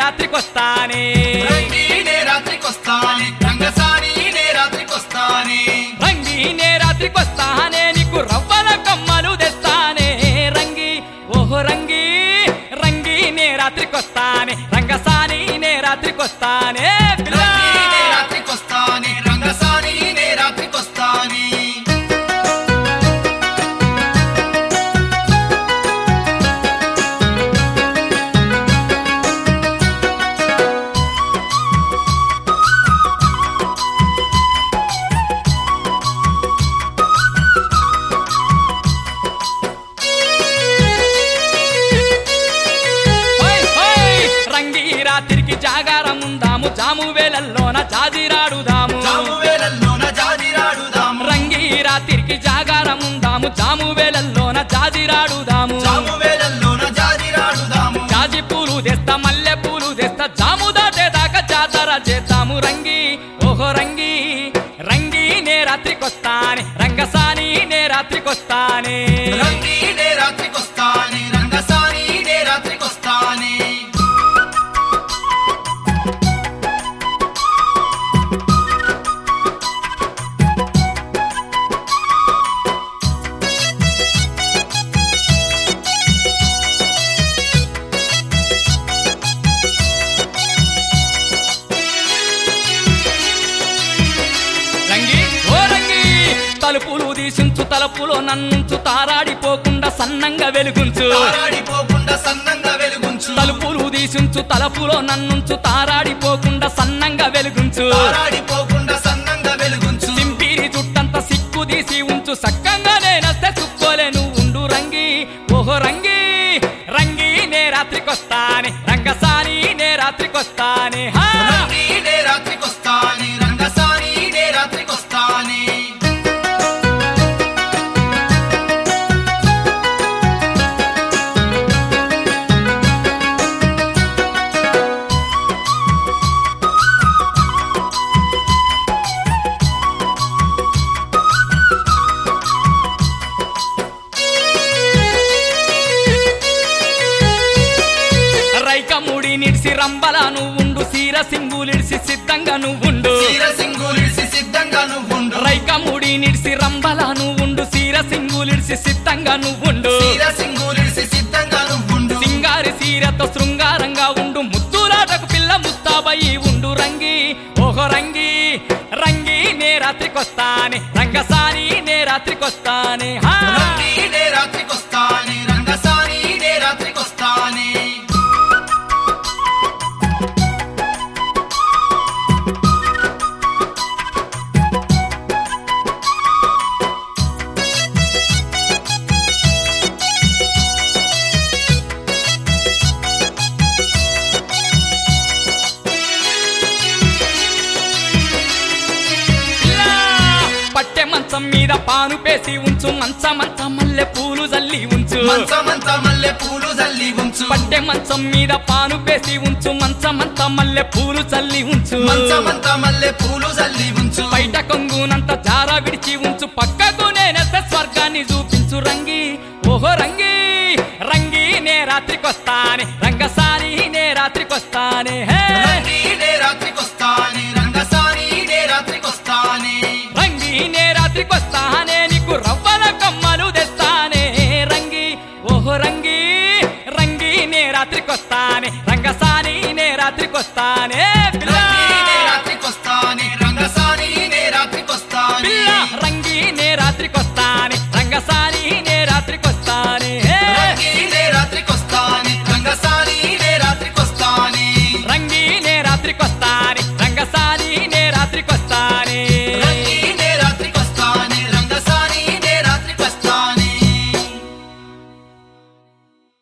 రాత్రికొస్తానే రంగి నే రాత్రికొస్తానే రంగసాని నే రాత్రికొస్తానే రంగి నే రాత్రికొస్తానే నీకు రవ్వల కమ్మలు తెస్తానే రంగి ఓహో రంగి రంగి నే రాత్రికొస్తానే రంగసాని నే రాత్రికొస్తానే రంగి నే రాత్రికొస్తానే రంగసాని నే రాత్రికొస్తానే రాత్రికి జాగారముందాము జాము వేళల్లోన జాజిరాడుదాము జాము వేళల్లోన జాజిరాడుదాము రంగి రాత్రికి జాగారముందాము జాము వేళల్లోన జాజిరాడుదాము జాము వేళల్లోన జాజిరాడుదాము జాజి పూలు తెస్తా మల్లె పూలు తెస్తా జాము దాటేదాకా జాతర చేద్దాము రంగి ఓహో రంగి రంగి నే రాత్రికొస్తానే రంగసాని నే రాత్రికొస్తానే రంగి నే రాత్రికొస్తానే రంగసాని నే రాత్రికొస్తానే తలుపులు తీసించు తలుపులో నన్నుంచు తారాడిపోకుండా సన్నంగా వెలుగుంచు తారాడిపోకుండా సన్నంగా వెలుగుంచు తలుపులు తీసించు తలుపులో నన్నుంచు తారాడిపోకుండా సన్నంగా వెలుగుంచు తారాడిపోకుండా సన్నంగా వెలుగుంచు సింపిరి చుట్టంతా సిక్కు తీసి ఉంచు సక్కంగా నేనస్తే చుక్కోలే నువ్వు ఉండు రంగి ఓహో రంగి రంగి నే రాత్రికొస్తానే రంగసాని నే రాత్రికొస్తానే రంగి నే రాత్రికొస్తానే రంగసాని నే రాత్రికొస్తానే రైకముడి నిడిసి రంబల నువ్వుండు సీర సింగులిడిసి సిద్ధంగా నువ్వుండు సీర సింగులిడిసి సిద్ధంగా నువ్వుండు రైకముడి నిడిసి రంబల నువ్వుండు సీర సింగులిడిసి సిద్ధంగా నువ్వుండు సీర సింగులిడిసి సిద్ధంగా నువ్వుండు సింగారి సీరతో శృంగారంగా ఉండు ముద్దులాటకు పిల్ల ముస్తాబయి ఉండు రంగి ఓహో రంగి రంగి నే రాత్రికొస్తానే రంగసాని నే రాత్రికొస్తానే రంగి నే రాత్రికొస్తానే రంగసాని నే రాత్రికొస్తానే మంచం మీద పాను పేసి ఉంచు మంచమంత మల్లె పూలు జల్లి ఉంచు మంచమంత మల్లె పూలు జల్లి ఉంచు పట్టె మంచం మీద పాను పేసి ఉంచు మంచమంత మల్లె పూలు చల్లి ఉంచు మంచమంత మల్లె పూలు జల్లి ఉంచు బయట కొంగునంత జార విడిచి ఉంచు పక్కకు నేనెత్త స్వర్గాన్ని చూపించు రంగి ఓహో రంగి రంగి నే రాత్రికొస్తానే రంగసాని నే రాత్రికొస్తానే రంగి నే రాత్రికొస్తానే రంగసాని నే రాత్రికొస్తానే రంగి నే రాత్రికొస్తానే నీకు రవ్వల కమ్మలు తెస్తానే రంగి ఓహో రంగి రంగి నే రాత్రికొస్తానే రంగసాని నే రాత్రికొస్తానే